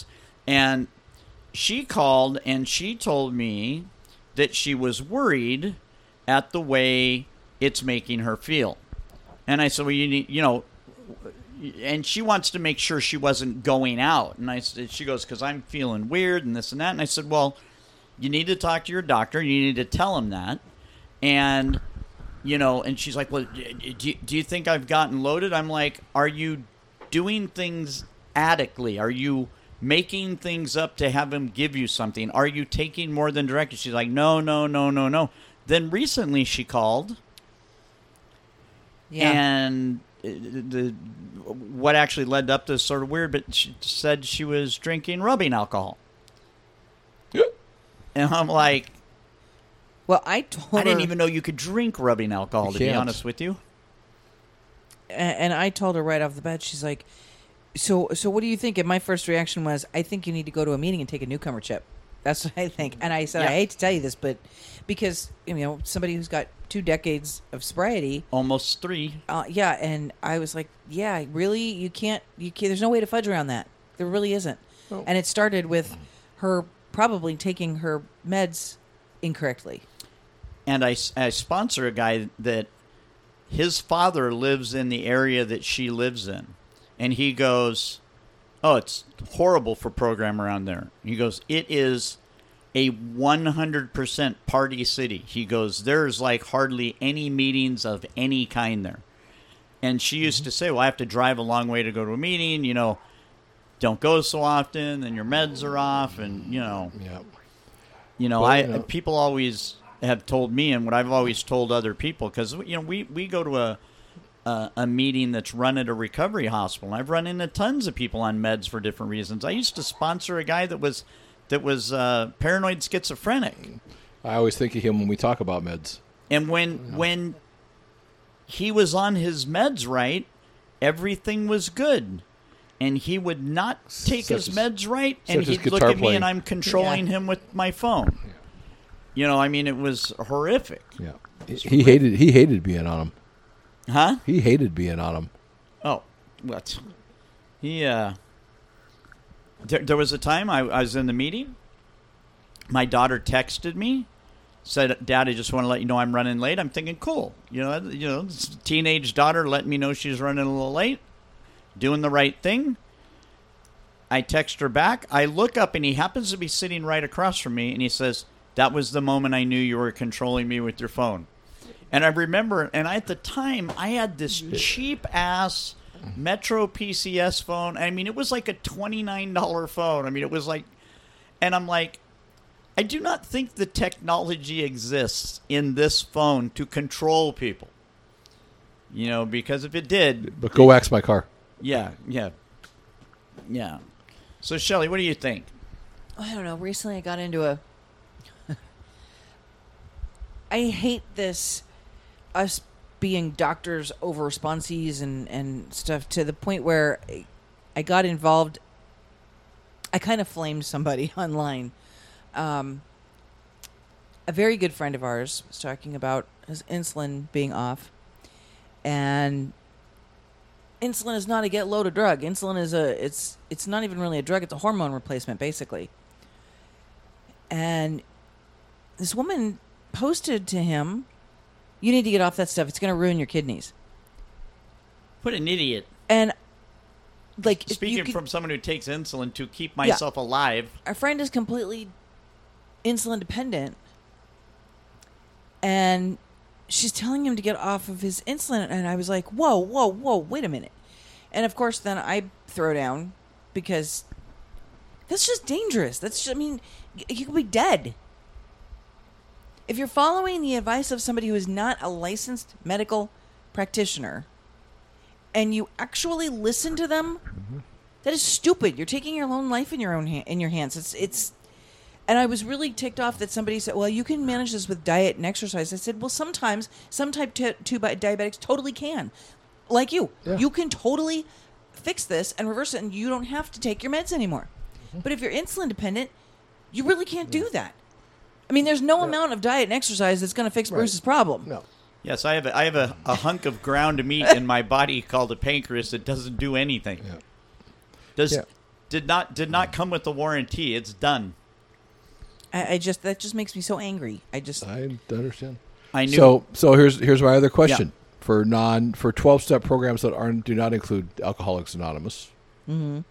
And she called and she told me that she was worried at the way it's making her feel. And I said, well, you need, and she wants to make sure she wasn't going out. And I said, she goes, because I'm feeling weird and this and that. And I said, well, you need to talk to your doctor. You need to tell him that. And, and she's like, well, do you think I've gotten loaded? I'm like, are you doing things adequately? Are you making things up to have him give you something? Are you taking more than directed? She's like, no. Then recently she called. Yeah. And what actually led up to this sort of weird, but she said she was drinking rubbing alcohol. Yeah. And I'm like, well, I told her, I didn't even know you could drink rubbing alcohol, to be honest with you. And I told her right off the bat, she's like, so what do you think? And my first reaction was, I think you need to go to a meeting and take a newcomer chip. That's what I think. And I said, I hate to tell you this, but because, somebody who's got 2 decades of sobriety. Almost 3. Yeah, and I was like, yeah, really? You can't, there's no way to fudge around that. There really isn't. Oh. And it started with her probably taking her meds incorrectly. And I sponsor a guy that his father lives in the area that she lives in. And he goes, oh, it's horrible for program around there. He goes, it is a 100% party city. He goes, there's like hardly any meetings of any kind there. And she used to say, well, I have to drive a long way to go to a meeting, don't go so often, and your meds are off, and, people always have told me, and what I've always told other people, because, we go to a meeting that's run at a recovery hospital. I've run into tons of people on meds for different reasons. I used to sponsor a guy that was paranoid schizophrenic. I always think of him when we talk about meds. And when he was on his meds right, everything was good. And he would not take his meds right, and he'd look at me and I'm controlling him with my phone. Yeah. It was horrific. Yeah. He hated being on him. Huh? He hated being on him. Oh, what? He, there was a time I was in the meeting. My daughter texted me, said, Dad, I just want to let you know I'm running late. I'm thinking, cool. Teenage daughter letting me know she's running a little late, doing the right thing. I text her back. I look up, and he happens to be sitting right across from me, and he says, that was the moment I knew you were controlling me with your phone. And I remember, and at the time, I had this cheap-ass Metro PCS phone. It was like a $29 phone. It was like, and I'm like, I do not think the technology exists in this phone to control people. Because if it did... But go wax my car. Yeah. So, Shelley, what do you think? I don't know. Recently I got into a... I hate this... us being doctors over sponsees and stuff, to the point where I got involved. I kind of flamed somebody online. A very good friend of ours was talking about his insulin being off, and insulin is not a get loaded drug. Insulin is it's not even really a drug. It's a hormone replacement, basically. And this woman posted to him, you need to get off that stuff. It's going to ruin your kidneys. What an idiot. And, speaking from someone who takes insulin to keep myself alive. Our friend is completely insulin dependent. And she's telling him to get off of his insulin. And I was like, whoa, wait a minute. And, of course, then I throw down, because that's just dangerous. That's just, you could be dead. If you're following the advice of somebody who is not a licensed medical practitioner, and you actually listen to them, that is stupid. You're taking your own life in your hands. It's, and I was really ticked off that somebody said, "Well, you can manage this with diet and exercise." I said, "Well, sometimes some type 2 diabetics totally can, like you. Yeah. You can totally fix this and reverse it, and you don't have to take your meds anymore. But if you're insulin dependent, you really can't do that." There's no amount of diet and exercise that's going to fix Bruce's problem. No. Yes, I have a hunk of ground meat in my body called a pancreas that doesn't do anything. Yeah. did not come with the warranty. It's done. That just makes me so angry. I understand. I knew. So here's my other question for 12-step programs that do not include Alcoholics Anonymous. Mm-hmm.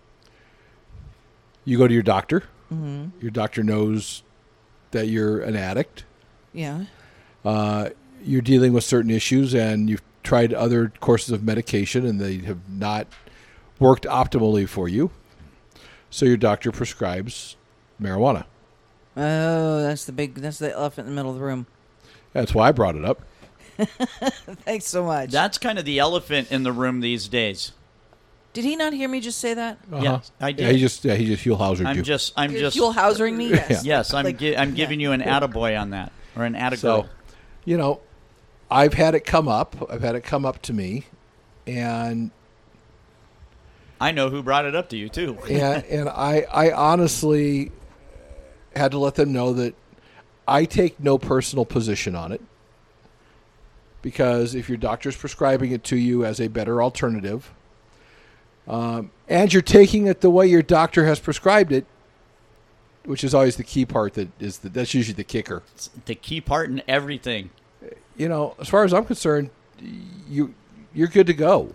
You go to your doctor. Mm-hmm. Your doctor knows that you're an addict. Yeah. You're dealing with certain issues, and you've tried other courses of medication, and they have not worked optimally for you. So your doctor prescribes marijuana. Oh, that's the elephant in the middle of the room. That's why I brought it up. Thanks so much. That's kind of the elephant in the room these days. Did he not hear me just say that? Uh-huh. Yes, I did. Yeah, he just Huell-Hausered you. I'm You're just Huell-Hausering me. Yes. Yes, I'm giving you an attaboy on that, or an attagirl. So, I've had it come up. I've had it come up to me, and I know who brought it up to you too. and I honestly had to let them know that I take no personal position on it, because if your doctor's prescribing it to you as a better alternative, and you're taking it the way your doctor has prescribed it, which is always the key part, that's usually the kicker. It's the key part in everything. As far as I'm concerned, you're good to go.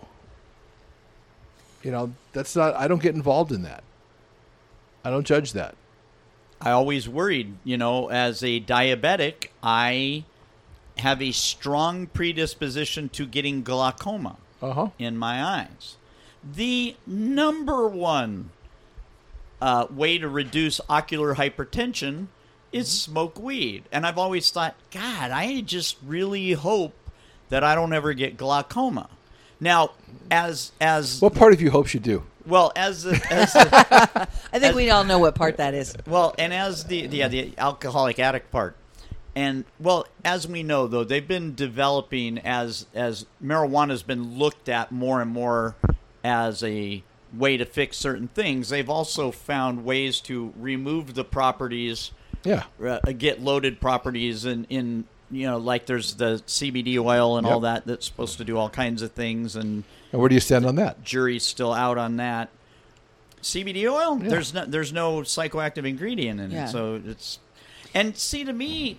That's not. I don't get involved in that. I don't judge that. I always worried, as a diabetic, I have a strong predisposition to getting glaucoma in my eyes. The number one way to reduce ocular hypertension is smoke weed. And I've always thought, God, I just really hope that I don't ever get glaucoma. Now, as what part of you hopes you do? Well, I think we all know what part that is. Well, and as the alcoholic addict part, and as we know though, they've been developing as marijuana has been looked at more and more as a way to fix certain things. They've also found ways to remove the properties, get loaded properties in like there's the CBD oil and all that's supposed to do all kinds of things. And where do you stand on that? Jury's still out on that. CBD oil? Yeah. There's no psychoactive ingredient in it, so it's. And see, to me,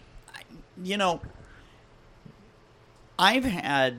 I've had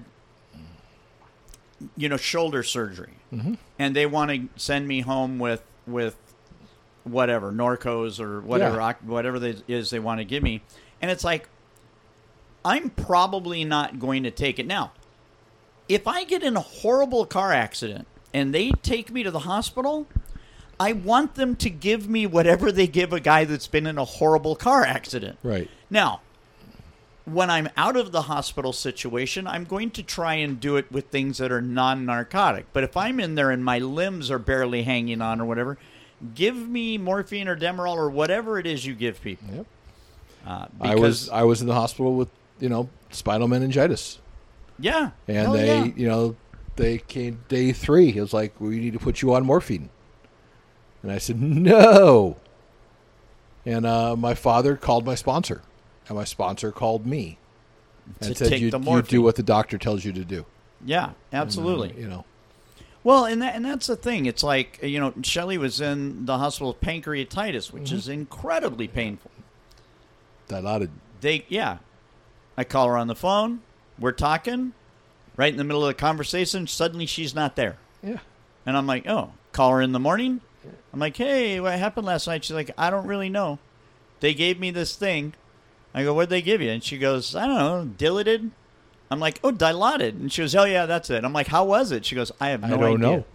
shoulder surgery, and they want to send me home with whatever Norcos or whatever it is they want to give me, and it's like, I'm probably not going to take it. Now, if I get in a horrible car accident and they take me to the hospital, I want them to give me whatever they give a guy that's been in a horrible car accident. Right. Now, when I'm out of the hospital situation, I'm going to try and do it with things that are non-narcotic. But if I'm in there and my limbs are barely hanging on or whatever, give me morphine or Demerol or whatever it is you give people. Yep. I was in the hospital with spinal meningitis. Yeah. And they came day 3. It was like, we need to put you on morphine. And I said, no. And my father called my sponsor. And my sponsor called me. And said, you do what the doctor tells you to do. Yeah, absolutely. Well, and that's the thing. It's like, Shelley was in the hospital with pancreatitis, which is incredibly painful. Dilated. I call her on the phone. We're talking. Right in the middle of the conversation, suddenly she's not there. Yeah. And I'm like, oh. Call her in the morning. I'm like, hey, what happened last night? She's like, I don't really know. They gave me this thing. I go, what'd they give you? And she goes, I don't know, Dilated. I'm like, oh, Dilated. And she goes, oh, yeah, that's it. I'm like, how was it? She goes, I have no idea. I don't know.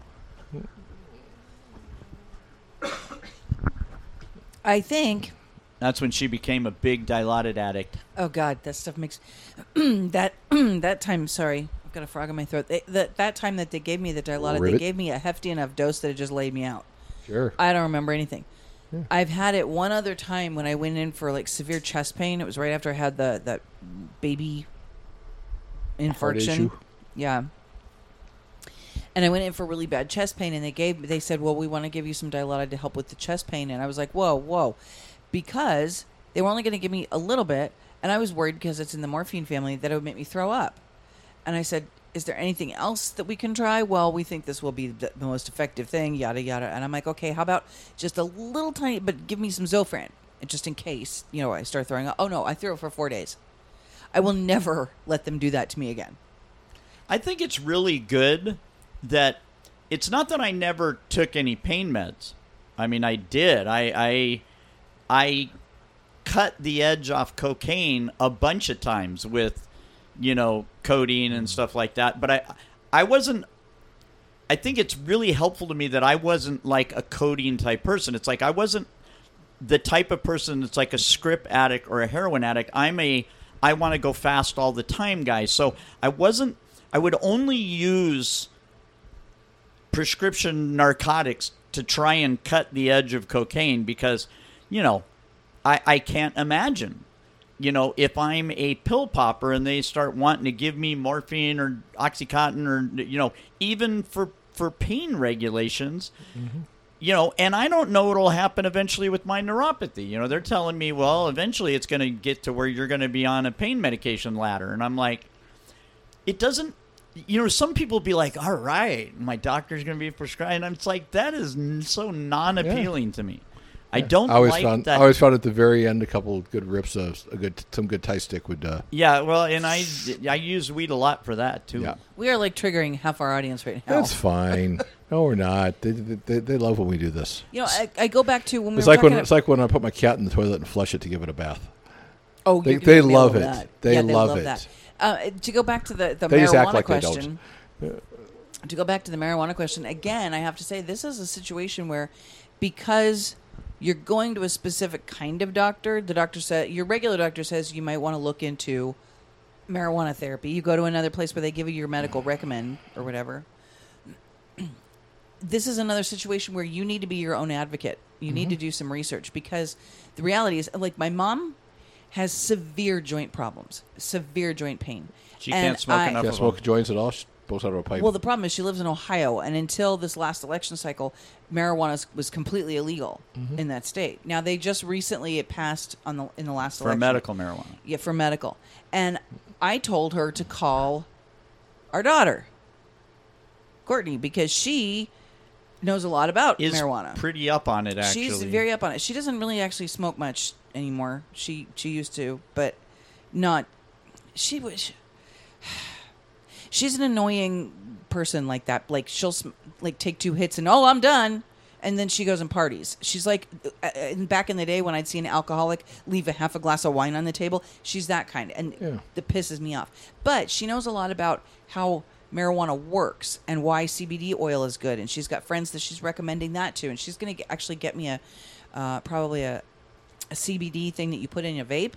I think that's when she became a big Dilated addict. Oh God, that stuff makes that time. Sorry, I've got a frog in my throat. That time that they gave me the Dilated, they gave me a hefty enough dose that it just laid me out. Sure, I don't remember anything. Yeah. I've had it one other time when I went in for like severe chest pain. It was right after I had that baby infarction. Yeah. And I went in for really bad chest pain, and they said, well, we want to give you some Dilated to help with the chest pain. And I was like, whoa. Because they were only going to give me a little bit, and I was worried because it's in the morphine family that it would make me throw up. And I said, is there anything else that we can try? Well, we think this will be the most effective thing, yada, yada. And I'm like, okay, how about just a little tiny, but give me some Zofran, just in case, I start throwing up. Oh, no, I threw it for 4 days. I will never let them do that to me again. I think it's really good that it's not that I never took any pain meds. I mean, I did. I cut the edge off cocaine a bunch of times with, codeine and stuff like that. But I wasn't, I think it's really helpful to me that I wasn't like a codeine type person. It's like I wasn't the type of person that's like a script addict or a heroin addict. I want to go fast all the time guy. So I would only use prescription narcotics to try and cut the edge of cocaine because, I can't imagine, if I'm a pill popper and they start wanting to give me morphine or Oxycontin or, even for pain regulations, and I don't know what will happen eventually with my neuropathy. They're telling me, well, eventually it's going to get to where you're going to be on a pain medication ladder. And I'm like, it doesn't, some people be like, all right, my doctor's going to be prescribing. And it's like, that is so non-appealing to me. I don't like that. I always found at the very end a couple of good rips of some good Thai stick would. Yeah, well, and I use weed a lot for that too. Yeah. We are like triggering half our audience right now. That's fine. No, we're not. They love when we do this. I go back to when we it's were like talking it's like when I put my cat in the toilet and flush it to give it a bath. Oh, they love it. They love it. That. To go back to the they just act marijuana like question. They don't. To go back to the marijuana question again, I have to say this is a situation where because you're going to a specific kind of doctor. The doctor said, your regular doctor says you might want to look into marijuana therapy. You go to another place where they give you your medical recommend or whatever. This is another situation where you need to be your own advocate. You need to do some research because the reality is, like, my mom has severe joint problems, severe joint pain. She can't smoke enough. Can't smoke joints at all. She pulls out of a pipe. Well, the problem is she lives in Ohio, and until this last election cycle, marijuana was completely illegal in that state. Now, they just recently it passed in the last election for medical marijuana. Yeah, for medical. And I told her to call our daughter, Courtney, because she knows a lot about marijuana. Pretty up on it, actually. She's very up on it. She doesn't really actually smoke much anymore. She used to, but not. She's an annoying person like that. Like she'll take 2 hits and I'm done, and then she goes and parties. She's like back in the day when I'd see an alcoholic leave a half a glass of wine on the table. She's that kind, and that pisses me off. But she knows a lot about how marijuana works and why CBD oil is good, and she's got friends that she's recommending that to, and she's going to actually get me probably a CBD thing that you put in a vape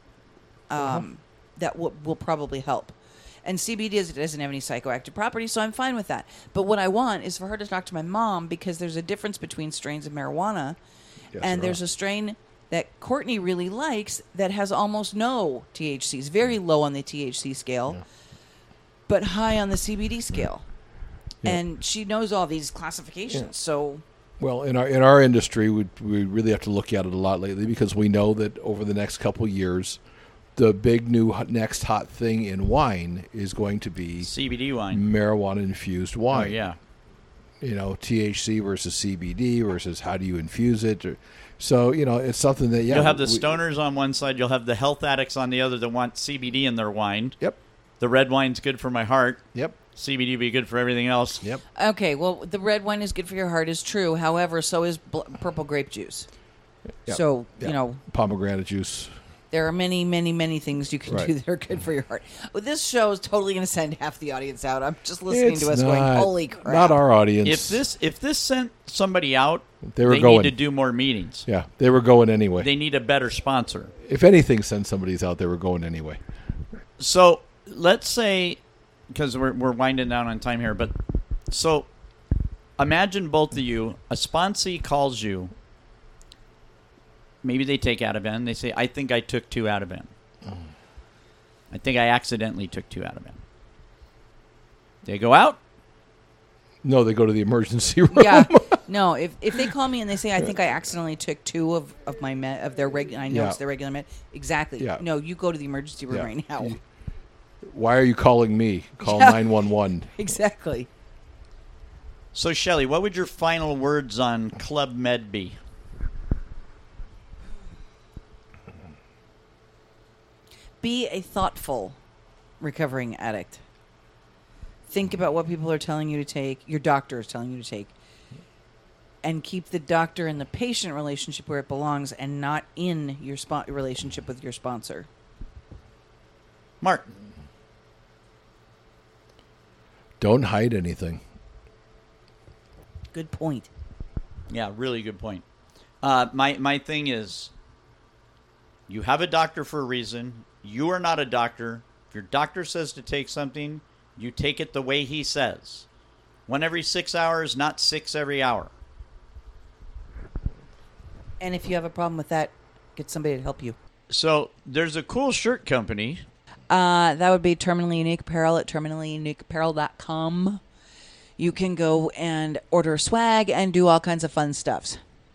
that will probably help. And CBD doesn't have any psychoactive properties, so I'm fine with that. But what I want is for her to talk to my mom because there's a difference between strains of marijuana, and there's a strain that Courtney really likes that has almost no THC. It's very low on the THC scale, but high on the CBD scale. Yeah. And she knows all these classifications, so... Well, in our industry, we really have to look at it a lot lately because we know that over the next couple of years, the big new next hot thing in wine is going to be CBD wine, marijuana-infused wine. Oh, yeah. THC versus CBD versus how do you infuse it? So, it's something that, You'll have the stoners on one side. You'll have the health addicts on the other that want CBD in their wine. Yep. The red wine's good for my heart. Yep. CBD would be good for everything else. Yep. Okay, well, the red wine is good for your heart is true. However, so is purple grape juice. Yep. So, pomegranate juice. There are many, many, many things you can do that are good for your heart. Well, this show is totally going to send half the audience out. I'm just listening to us going, holy crap. Not our audience. If this sent somebody out, they need to do more meetings. Yeah, they were going anyway. They need a better sponsor. If anything sends somebody's out, they were going anyway. So let's say, because we're winding down on time here, but so imagine both of you, a sponsee calls you. Maybe they take Ativan. They say, I think I took 2 Ativan. I think I accidentally took 2 Ativan. They go out? No, they go to the emergency room. Yeah. No, if they call me and they say, I think I accidentally took 2 of my of their regular, I know it's their regular med. Exactly. Yeah. No, you go to the emergency room right now. Why are you calling me? Call 911. Exactly. So, Shelley, what would your final words on Club Med be? Be a thoughtful recovering addict. Think about what people are telling you to take, your doctor is telling you to take, and keep the doctor and the patient relationship where it belongs and not in your relationship with your sponsor. Mark. Don't hide anything. Good point. Yeah, really good point. My thing is, you have a doctor for a reason. You are not a doctor. If your doctor says to take something, you take it the way he says. 1 every 6 hours, not 6 every hour. And if you have a problem with that, get somebody to help you. So there's a cool shirt company. That would be Terminally Unique Apparel at terminallyuniqueapparel.com. You can go and order swag and do all kinds of fun stuffs.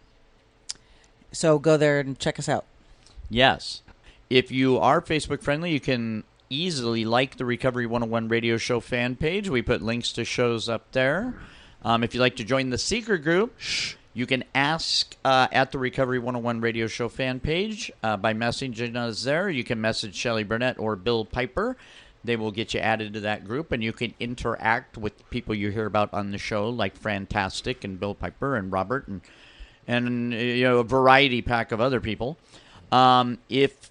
So go there and check us out. Yes. If you are Facebook friendly, you can easily like the Recovery 101 radio show fan page. We put links to shows up there. If you'd like to join the secret group, you can ask at the Recovery 101 radio show fan page by messaging us there. You can message Shelley Burnett or Bill Piper. They will get you added to that group, and you can interact with people you hear about on the show, like Fantastic and Bill Piper and Robert and you know, a variety pack of other people. If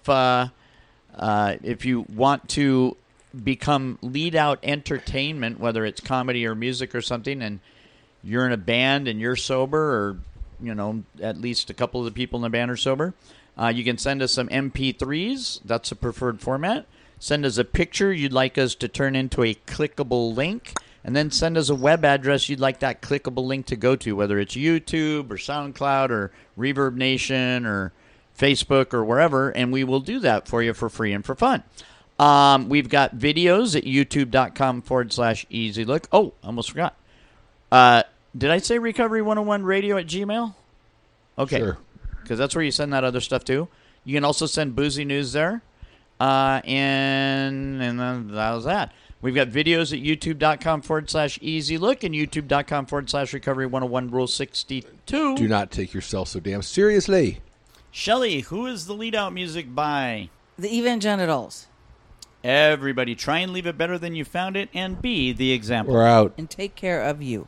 you want to become lead out entertainment, whether it's comedy or music or something, and you're in a band and you're sober, or you know, at least a couple of the people in the band are sober, you can send us some MP3s. That's a preferred format. Send us a picture you'd like us to turn into a clickable link, and then send us a web address you'd like that clickable link to go to, whether it's YouTube or SoundCloud or Reverb Nation or Facebook or wherever, and we will do that for you for free and for fun. We've got videos at youtube.com/easylook. Oh, almost forgot. Did I say recovery101radio@gmail.com? Okay. Sure. Because that's where you send that other stuff to. You can also send boozy news there. And then that was that. We've got videos at youtube.com/easylook and youtube.com/recovery101 rule 62. Do not take yourself so damn seriously. Shelley, who is the lead out music by? The Evangenitals. Everybody, try and leave it better than you found it and be the example. We're out. And take care of you.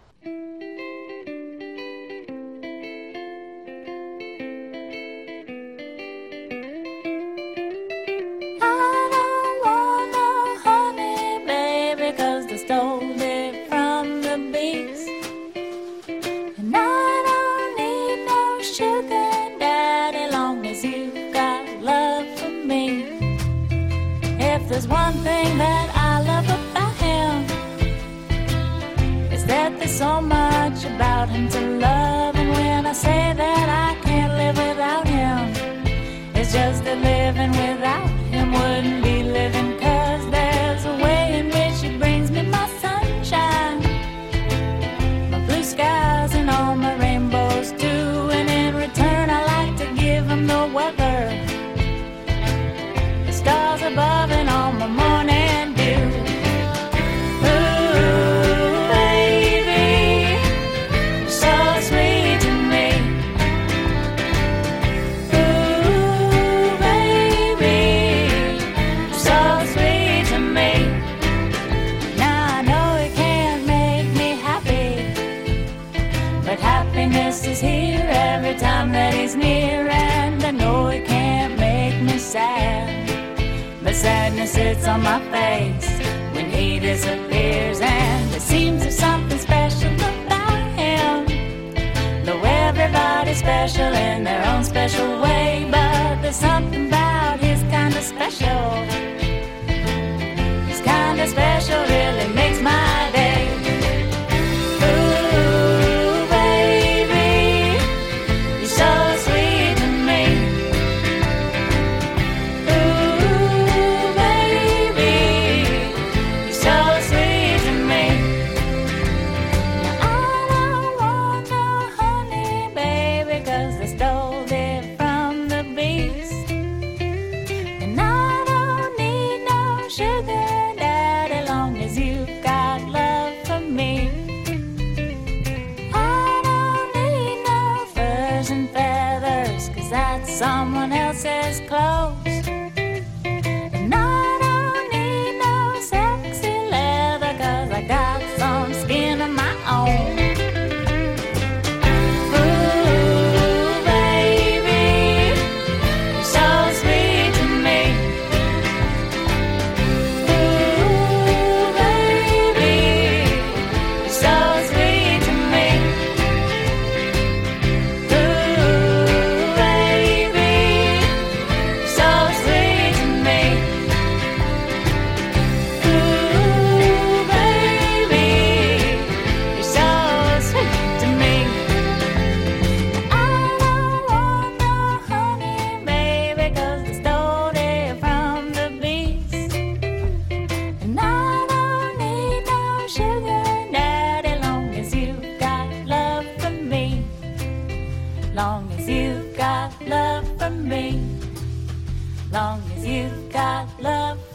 There's one thing that I love about him, is that there's so much about him to love. And when I say that I can't live without him, it's just that living without him wouldn't be living. 'Cause there's a way in which he brings me my sunshine, my blue skies and all my rainbows too. And in return I like to give him the weather, the stars above and all my morning dew. Ooh, baby, you're so sweet to me. Ooh, baby, you're so sweet to me. Now I know it can't make me happy, but happiness is here every time that he's near. And I know it can't make me sad, but sadness sits on my face when he disappears. And it seems there's something special about him, though everybody's special in their own special way. But there's something about his kind of special. His kind of special really makes my day. Ooh, baby, you're so sweet to me. Sugar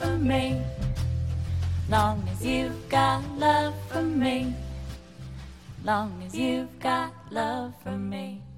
for me. Long as you've got love for me. Long as you've got love for me.